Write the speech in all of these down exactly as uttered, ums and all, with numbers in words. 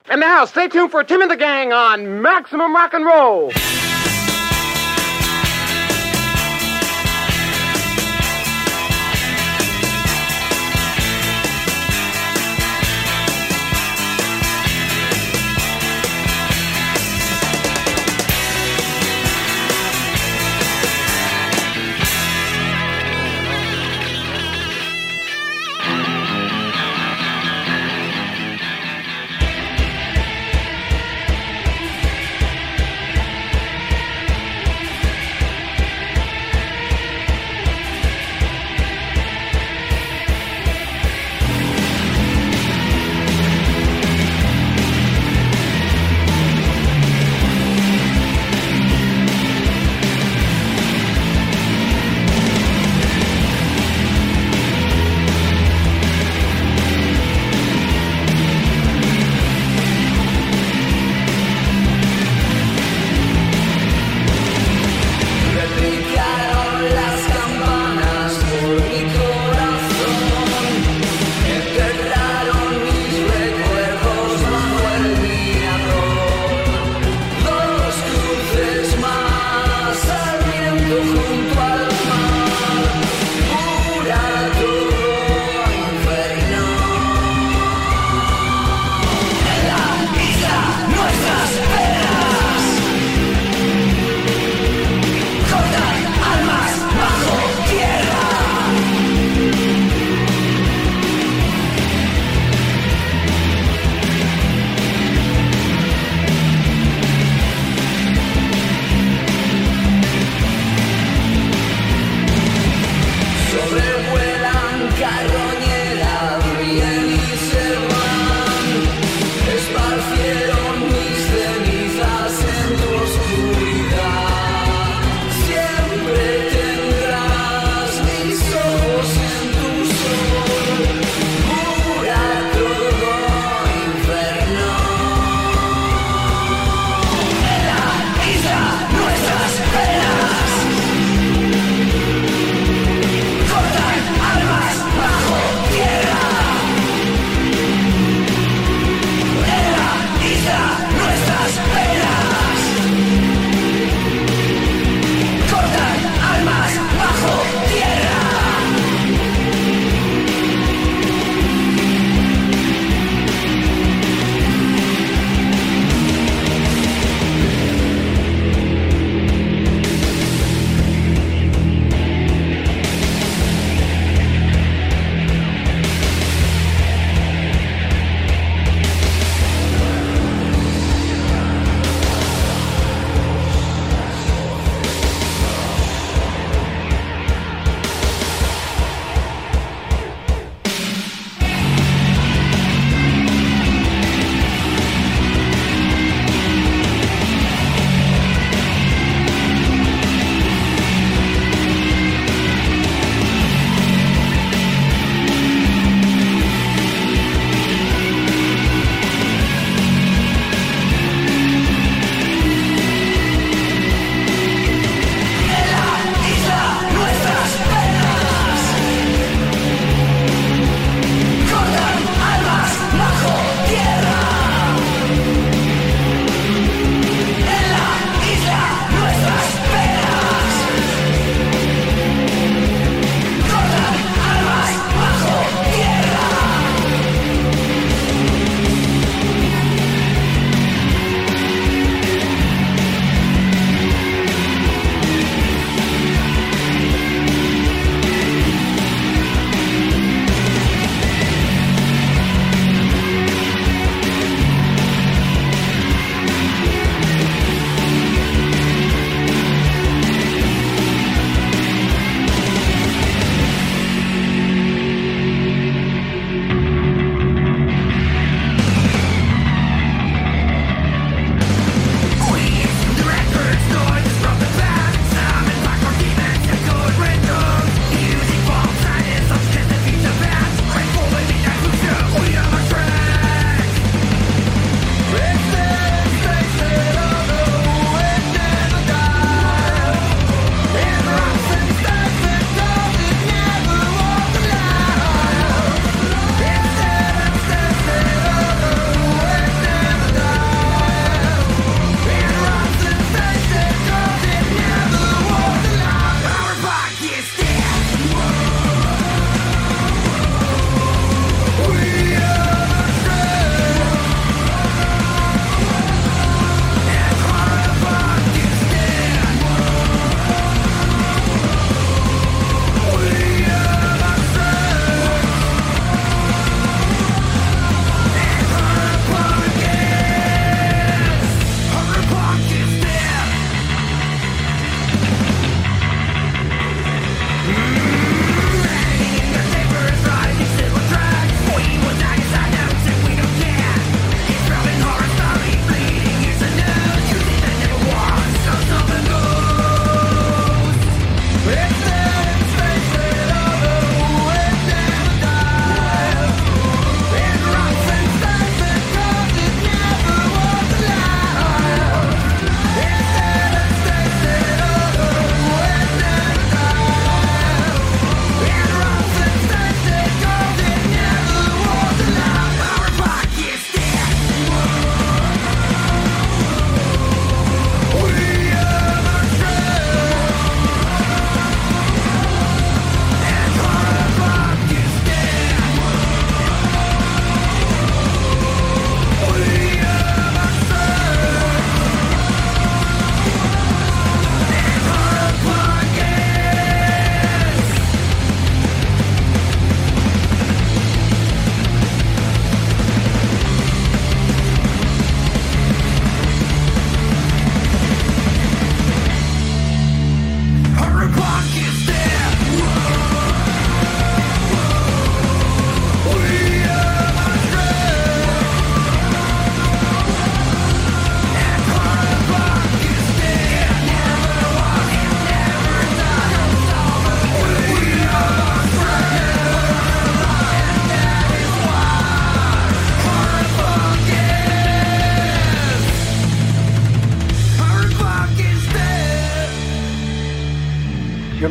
And now, stay tuned for Tim and the Gang on Maximum Rock and Roll.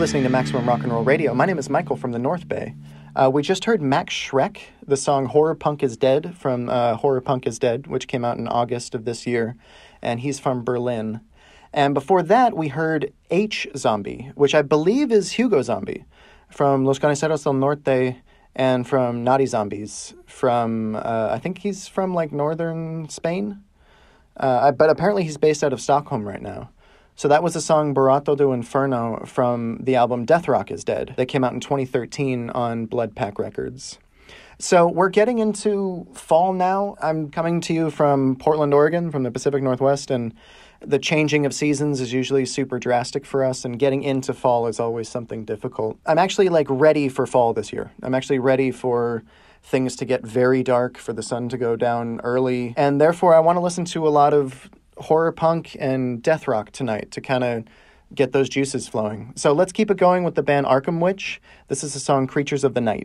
listening to Maximum Rock and Roll Radio. My name is Michael from the North Bay. Uh, we just heard Max Schreck, the song Horror Punk is Dead from uh, Horror Punk is Dead, which came out in August of this year, and he's from Berlin. And before that, we heard H Zombie, which I believe is Hugo Zombie, from Los Carniceros del Norte and from Naughty Zombies, from, uh, I think he's from, like, northern Spain, uh, but apparently he's based out of Stockholm right now. So that was the song Barato do Inferno from the album Death Rock is Dead that came out in twenty thirteen on Blood Pack Records. So we're getting into fall now. I'm coming to you from Portland, Oregon, from the Pacific Northwest, and the changing of seasons is usually super drastic for us, and getting into fall is always something difficult. I'm actually, like, ready for fall this year. I'm actually ready for things to get very dark, for the sun to go down early, and therefore I want to listen to a lot of horror punk and death rock tonight to kind of get those juices flowing. So let's keep it going with the band Arkham Witch. This is the song Creatures of the Night.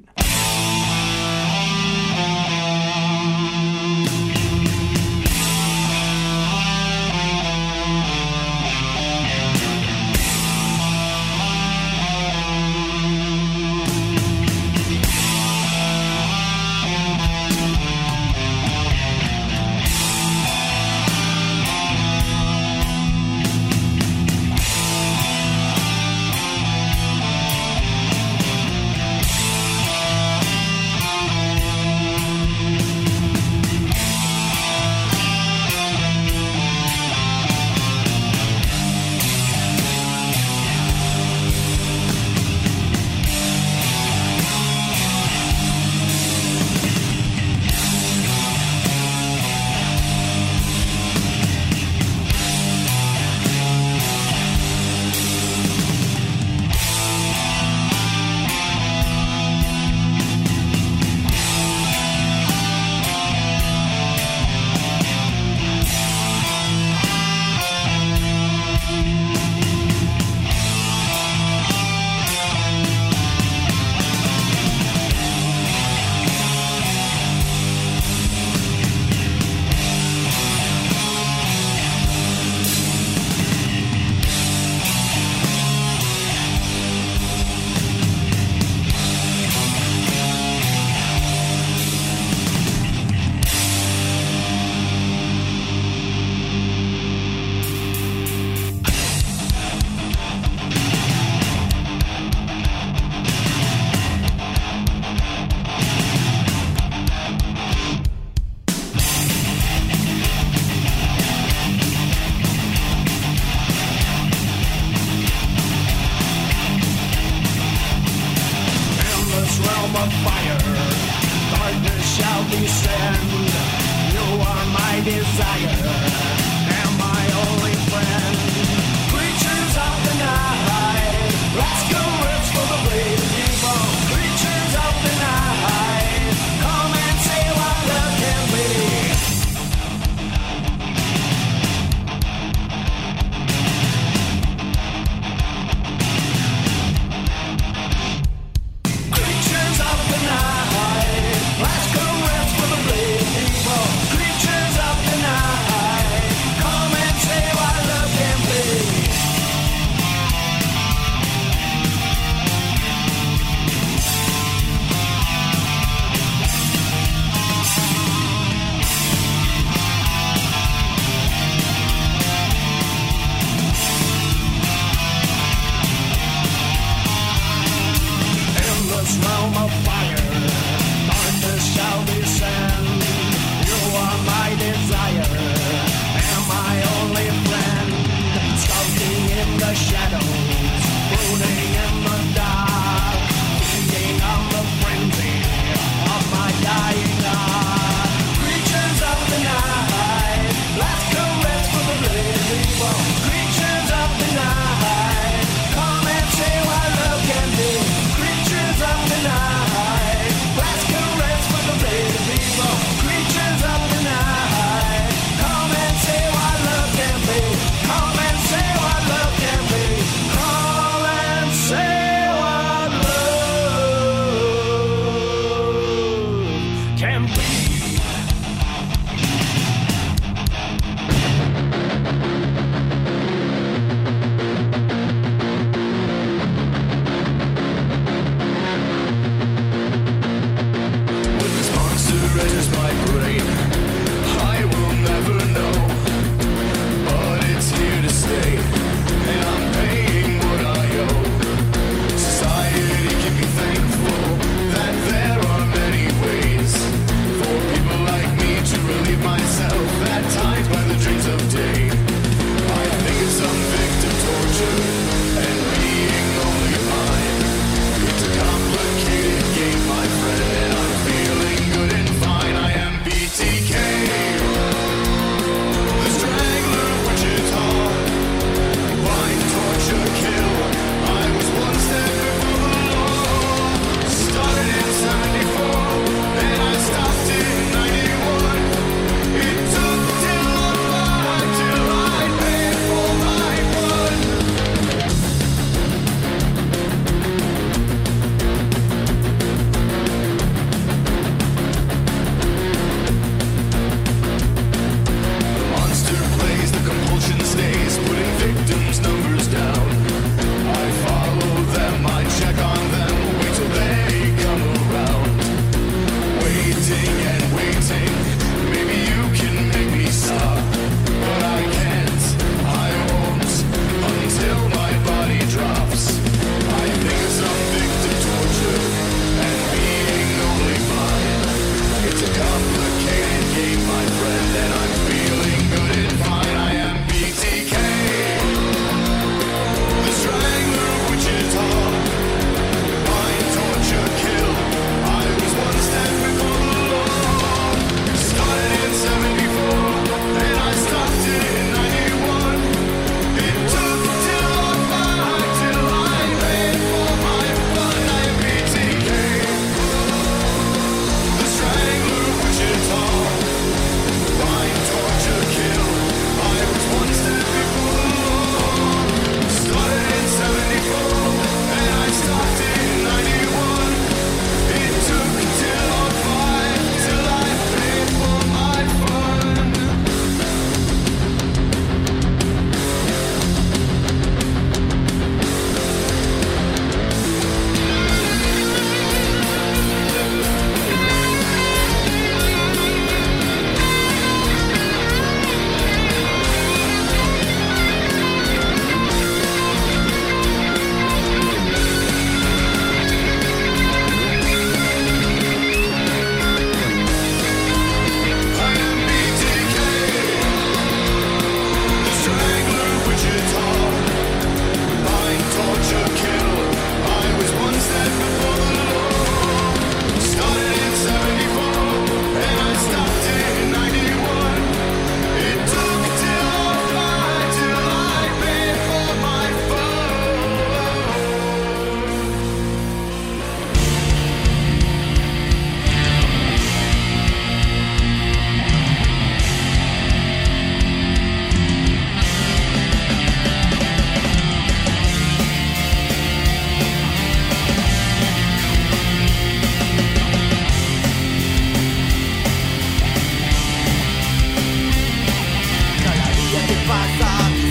Come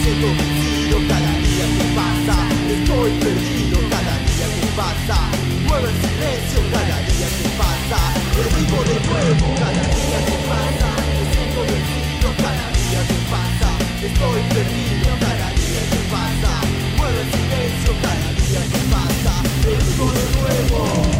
siento vencido cada día que pasa. Estoy perdido cada día que pasa. Muevo el silencio cada día que pasa. Revivo de nuevo cada día que pasa. Me siento vencido cada día que pasa. Estoy perdido cada día que pasa. Muevo el silencio cada día que pasa. Revivo de nuevo.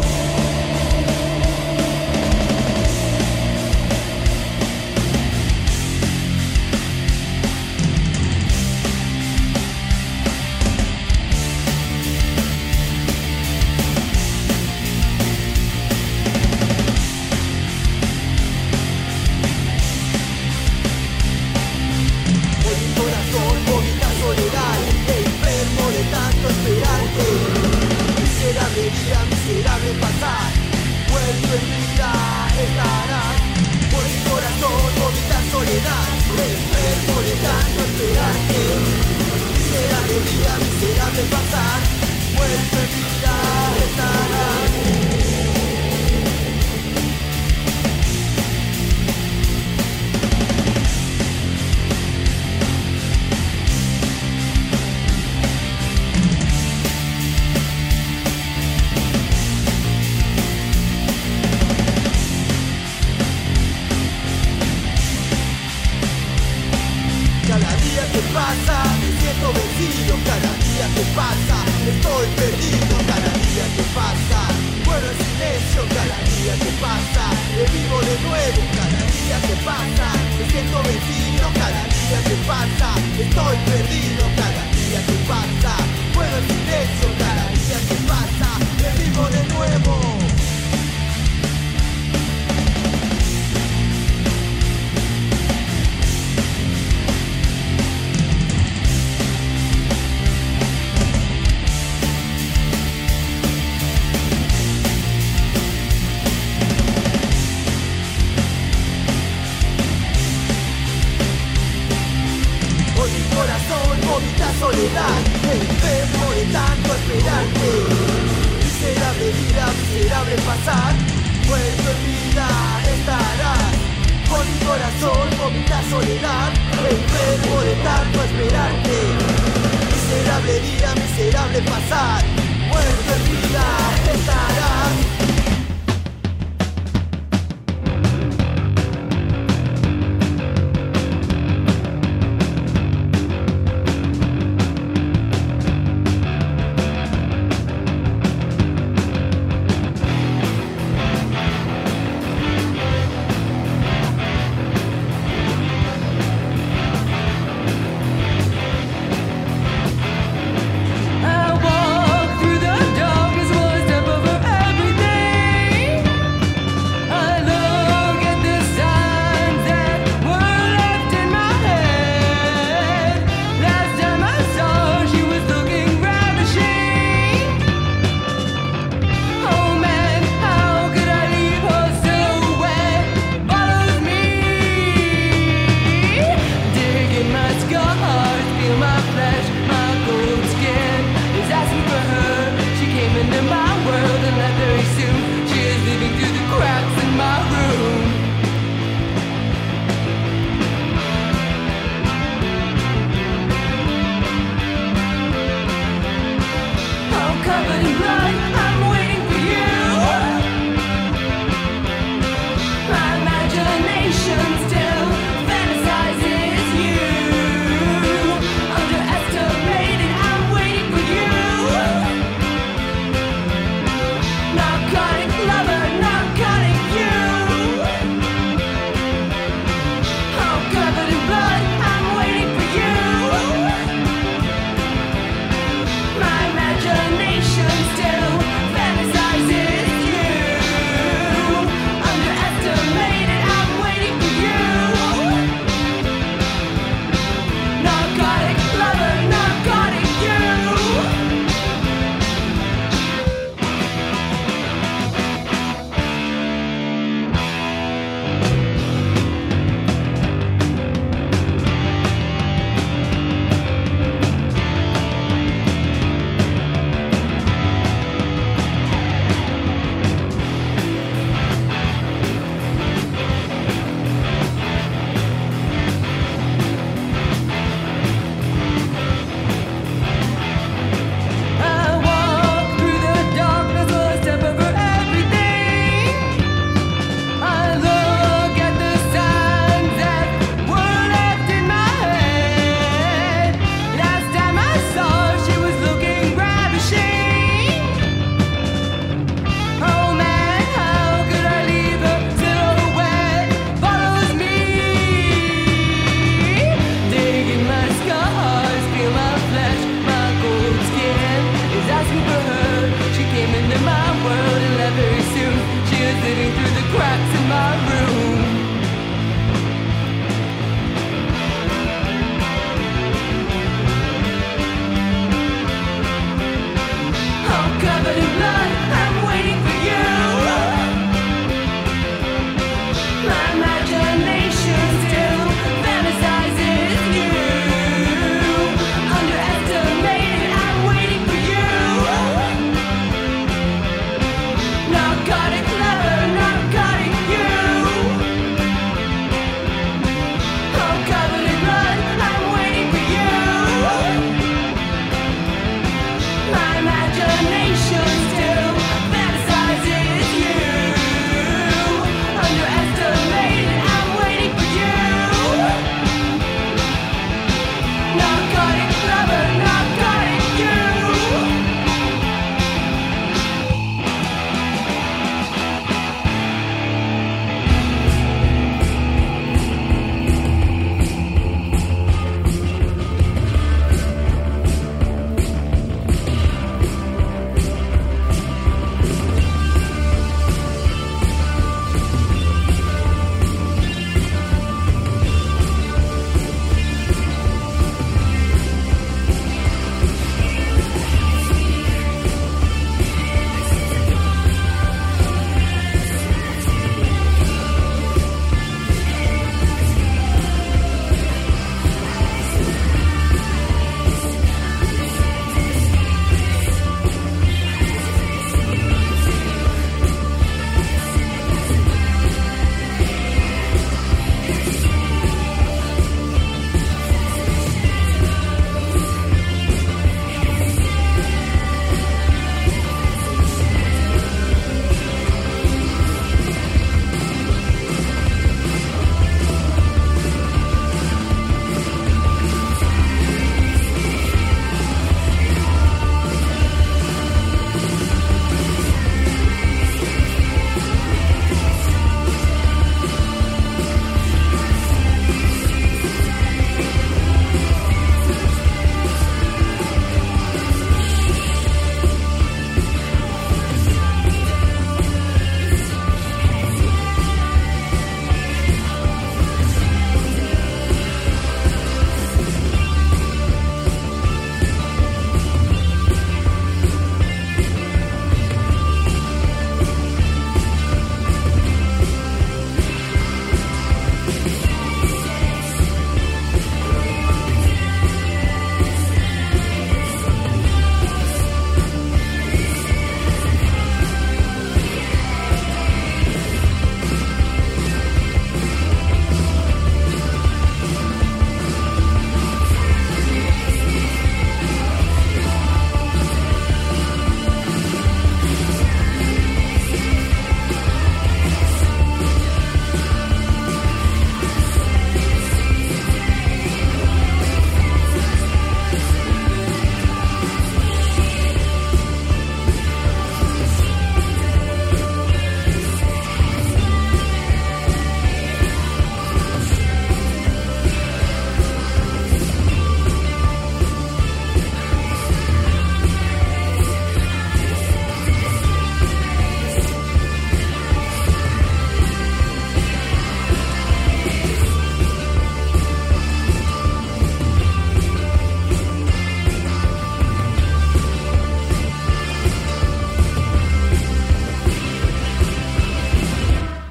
Miserable pasar, vuelto en vida estarás. Por mi corazón vomita soledad, enfermo de tanto esperarte. Miserable vida, miserable pasar, vuelto en vida estarás. Pasa, me siento vencido cada día que pasa. Estoy perdido cada día que pasa. Muero en silencio cada día que pasa. Revivo de nuevo cada día que pasa. Me siento vencido cada día que pasa. Estoy perdido cada día que pasa. Muero en silencio cada día que pasa. Revivo de nuevo. Soledad, enfermo de tanto esperarte. Miserable vida, miserable pasar. Muerto en vida estarás. Con mi corazón vomita soledad, enfermo de tanto esperarte. Miserable día, miserable pasar. Muerto en vida estarás. I walk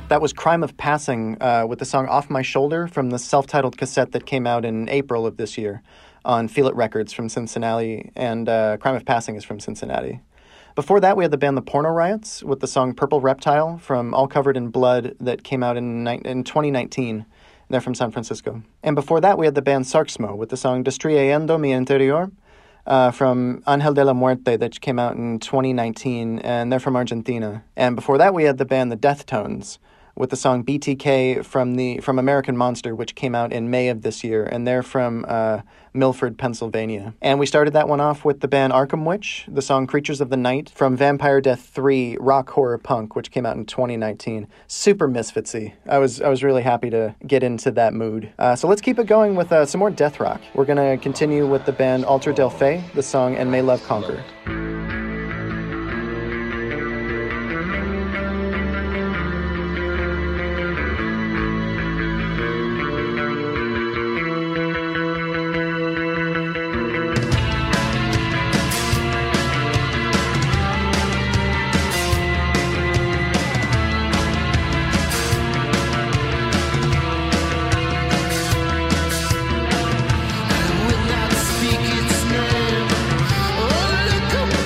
That was Crime of Passing uh, with the song Off My Shoulder from the self-titled cassette that came out in April of this year on Feel It Records from Cincinnati, and uh, Crime of Passing is from Cincinnati. Before that, we had the band The Porno Riots with the song Purple Reptile from All Covered in Blood that came out in, ni- in twenty nineteen. They're from San Francisco. And before that, we had the band Sarksmo with the song Destruyendo Mi Interior uh, from Angel de la Muerte that came out in twenty nineteen, and they're from Argentina. And before that, we had the band The Deathtones with the song B T K from the from American Monster, which came out in May of this year, and they're from uh, Milford, Pennsylvania. And we started that one off with the band Arkham Witch, the song Creatures of the Night from Vampire Death three, Rock Horror Punk, which came out in twenty nineteen. Super misfitsy. I was I was really happy to get into that mood. Uh, so let's keep it going with uh, some more death rock. We're going to continue with the band Alter Del Fey, the song And May Love Conquer. Speak its name. Oh, look up.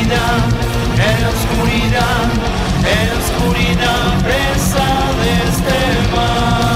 oscuridad, en la oscuridad, en la oscuridad, presa de este mar.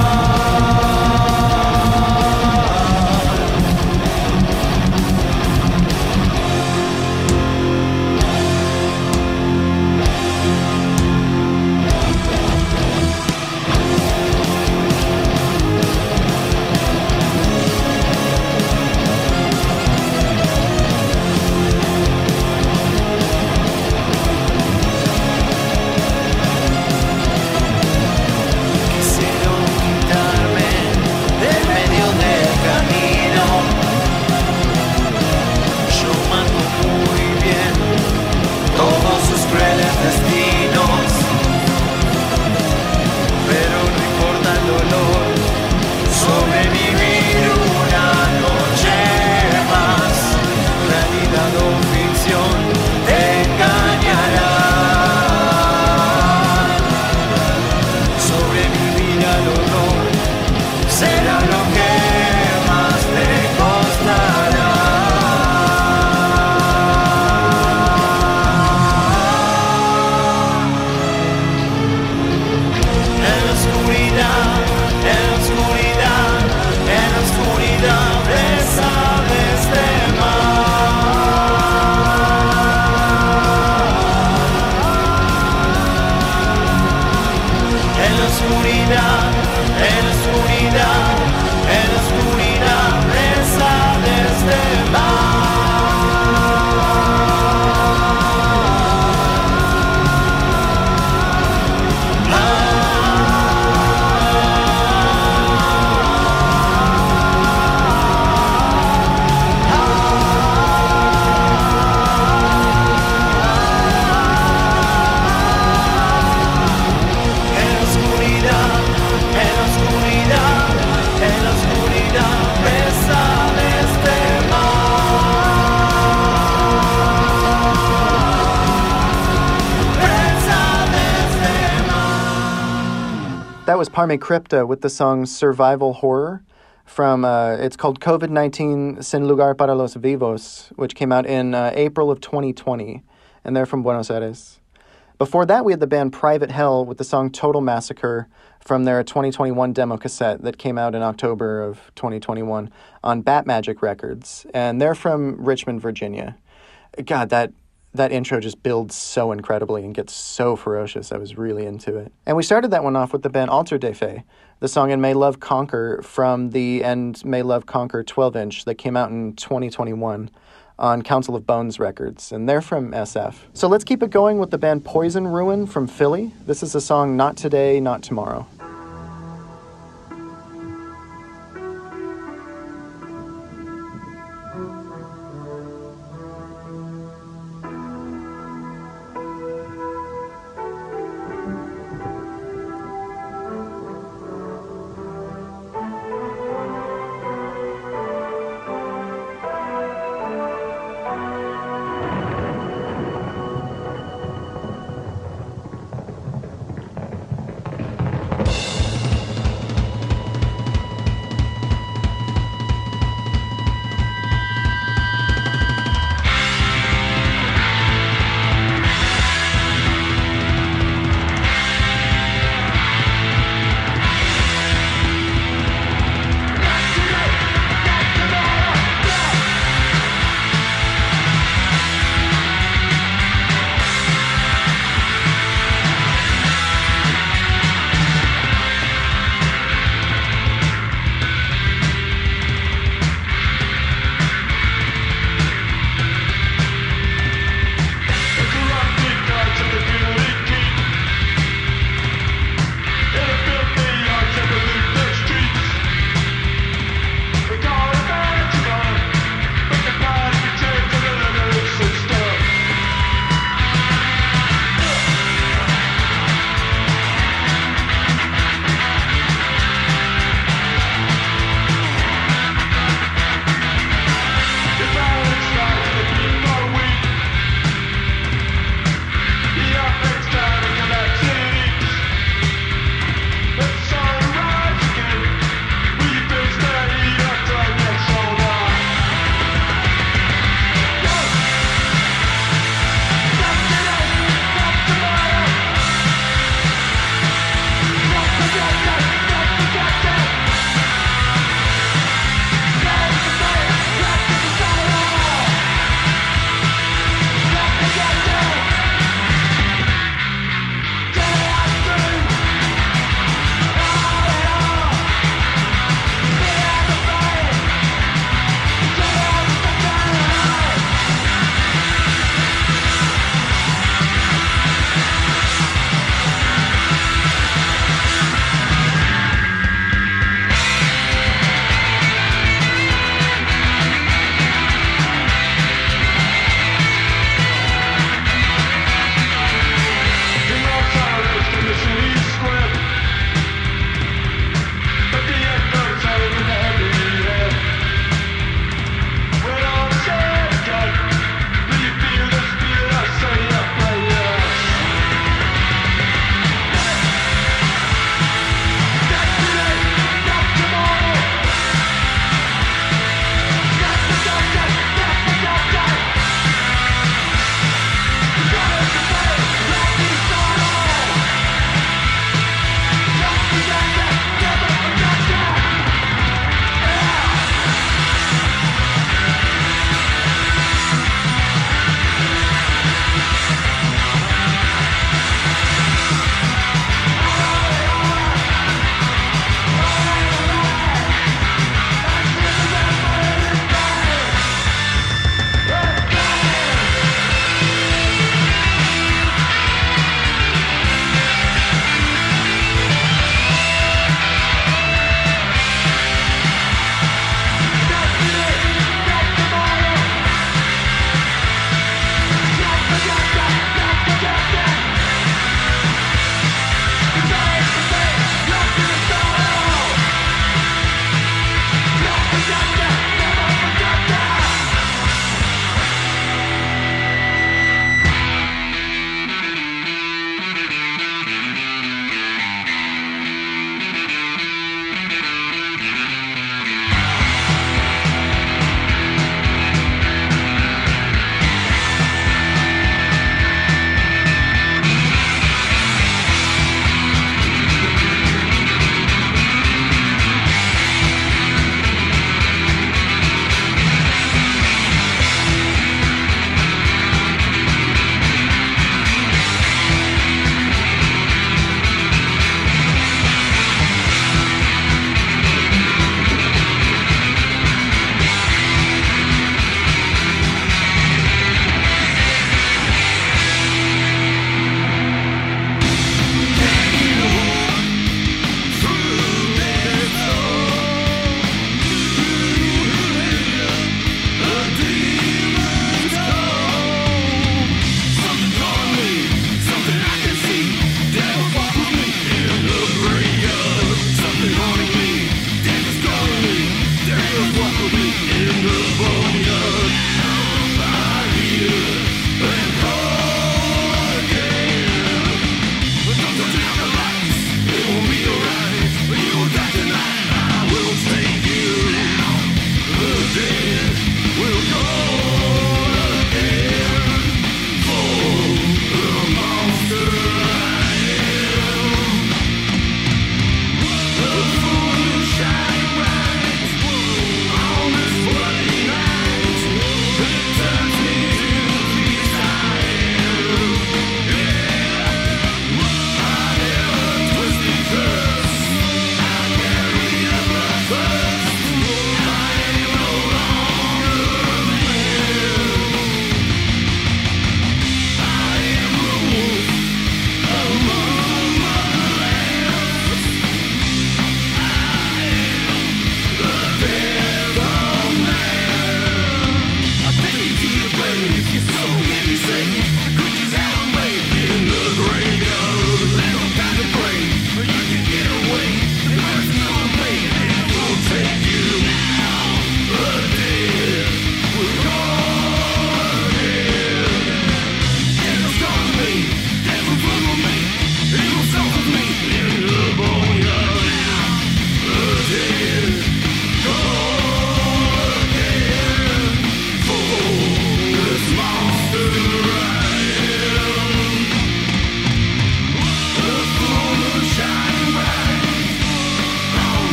That was Parme Crypta with the song Survival Horror from, uh, it's called COVID nineteen Sin Lugar para los Vivos, which came out in uh, April of twenty twenty, and they're from Buenos Aires. Before that, we had the band Private Hell with the song Total Massacre from their twenty twenty-one demo cassette that came out in October of twenty twenty-one on Bat Magic Records, and they're from Richmond, Virginia. God, that... That intro just builds so incredibly and gets so ferocious. I was really into it. And we started that one off with the band Alter de Fe, the song And May Love Conquer from the And May Love Conquer twelve inch that came out in twenty twenty-one on Council of Bones Records, and they're from S F. So let's keep it going with the band Poison Ruin from Philly. This is the song Not Today, Not Tomorrow.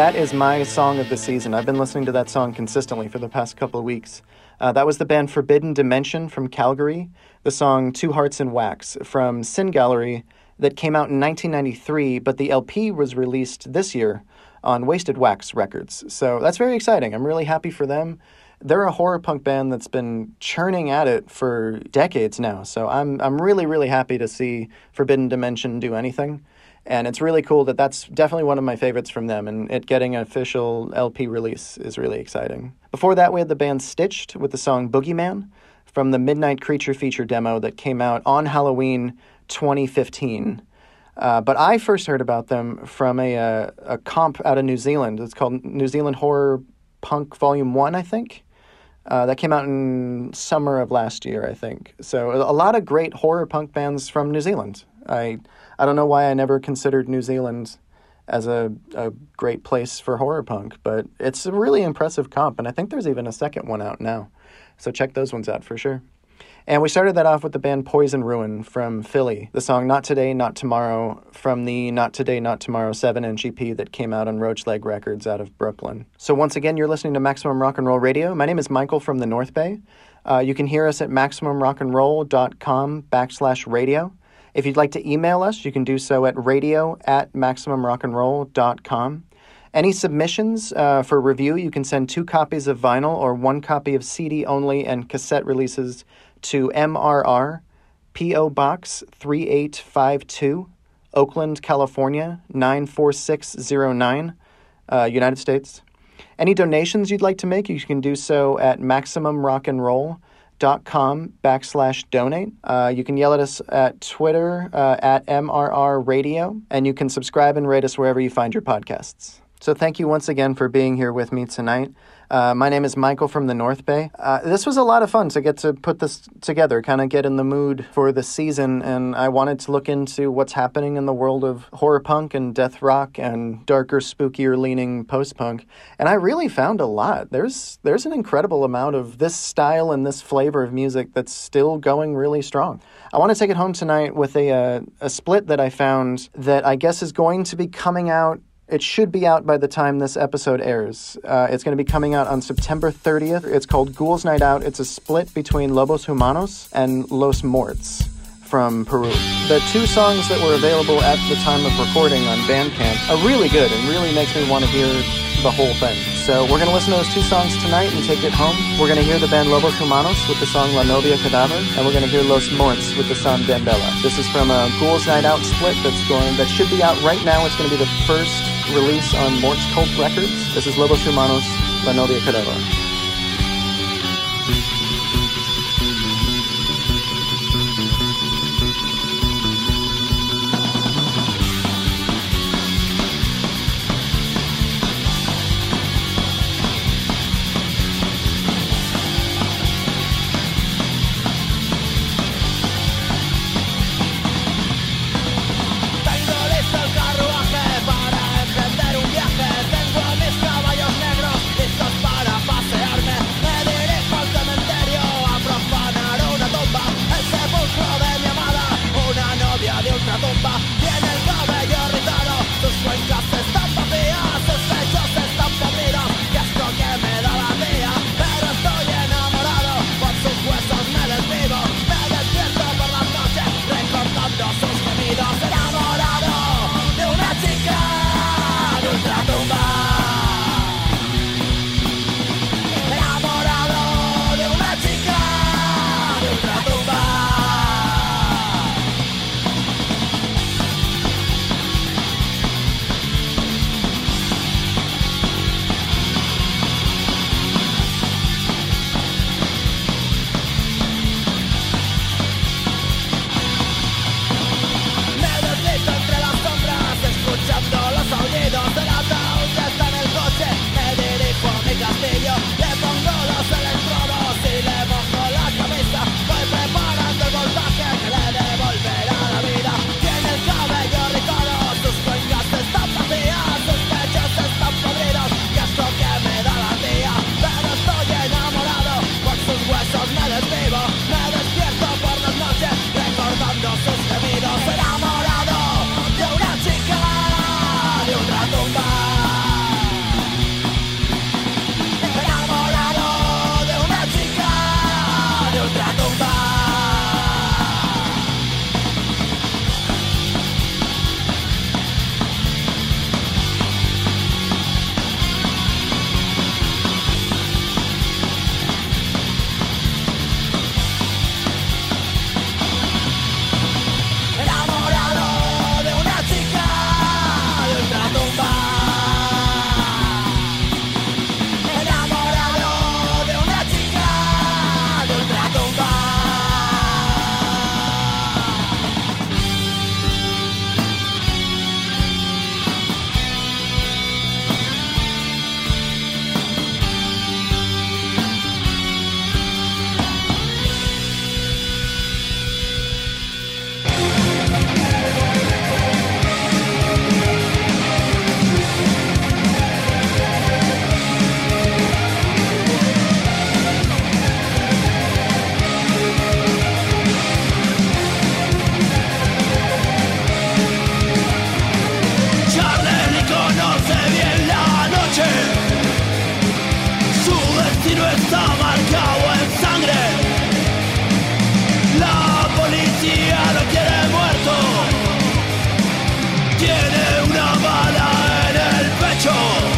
that is my song of the season. I've been listening to that song consistently for the past couple of weeks. Uh, that was the band Forbidden Dimension from Calgary, the song Two Hearts in Wax from Sin Gallery that came out in nineteen ninety-three, but the L P was released this year on Wasted Wax Records. So that's very exciting. I'm really happy for them. They're a horror punk band that's been churning at it for decades now. So I'm I'm really, really happy to see Forbidden Dimension do anything. And it's really cool that that's definitely one of my favorites from them, and it getting an official L P release is really exciting. Before that, we had the band Stitched with the song Boogeyman from the Midnight Creature feature demo that came out on Halloween twenty fifteen. Uh, but I first heard about them from a, a, a comp out of New Zealand. It's called New Zealand Horror Punk Volume one, I think. Uh, that came out in summer of last year, I think. So a lot of great horror punk bands from New Zealand. I I don't know why I never considered New Zealand as a, a great place for horror punk, but it's a really impressive comp, and I think there's even a second one out now. So check those ones out for sure. And we started that off with the band Poison Ruin from Philly, the song Not Today, Not Tomorrow from the Not Today, Not Tomorrow seven-inch E P that came out on Roach Leg Records out of Brooklyn. So once again, you're listening to Maximum Rock and Roll Radio. My name is Michael from the North Bay. Uh, you can hear us at MaximumRockandRoll.com backslash radio. If you'd like to email us, you can do so at radio at MaximumRockandRoll.com. Any submissions uh, for review, you can send two copies of vinyl or one copy of C D only and cassette releases to M R R, P O Box three eight five two, Oakland, California, nine four six zero nine, uh, United States. Any donations you'd like to make, you can do so at MaximumRockandRoll.com backslash donate. Uh, you can yell at us at Twitter uh, at M R R Radio, and you can subscribe and rate us wherever you find your podcasts. So thank you once again for being here with me tonight. Uh, my name is Michael from the North Bay. Uh, this was a lot of fun to get to put this together, kind of get in the mood for the season, and I wanted to look into what's happening in the world of horror punk and death rock and darker, spookier leaning post-punk, and I really found a lot. There's there's an incredible amount of this style and this flavor of music that's still going really strong. I want to take it home tonight with a, uh, a split that I found that I guess is going to be coming out. It should be out by the time this episode airs. Uh, it's going to be coming out on September thirtieth. It's called Ghouls Night Out. It's a split between Lobos Humanos and Los Morts from Peru. The two songs that were available at the time of recording on Bandcamp are really good and really makes me want to hear the whole thing. So we're going to listen to those two songs tonight and take it home. We're going to hear the band Lobos Humanos with the song La Novia Cadaver, and we're going to hear Los Morts with the song Dambella. This is from a Ghouls Night Out split that's going that should be out right now. It's going to be the first release on Mort's Cult Records. This is Lobos Humanos, La Novia Cadaver. Tengo a mis caballos negros listos para pasearme. Me dirijo al cementerio. si no está marcado en sangre. La policía lo quiere muerto. Tiene una bala en el pecho.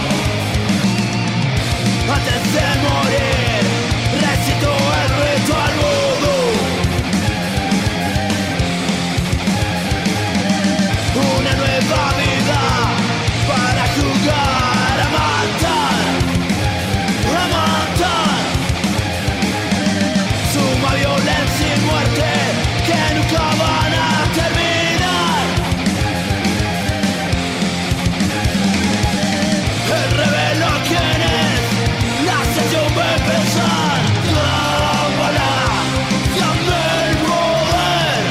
Antes de morir, recitó el ritual vudú. Una nueva vida para jugar a matar, a matar. Suma violencia y muerte que nunca van a terminar. El revelo quién es, la sesión va a empezar. Tómala, llame el poder.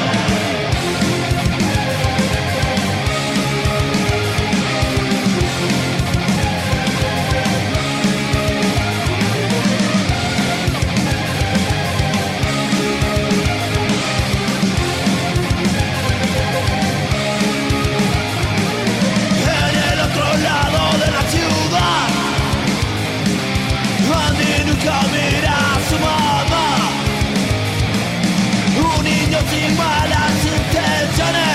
En el otro lado de la ciudad, Andy nunca mira a su mamá. Un niño sin malas intenciones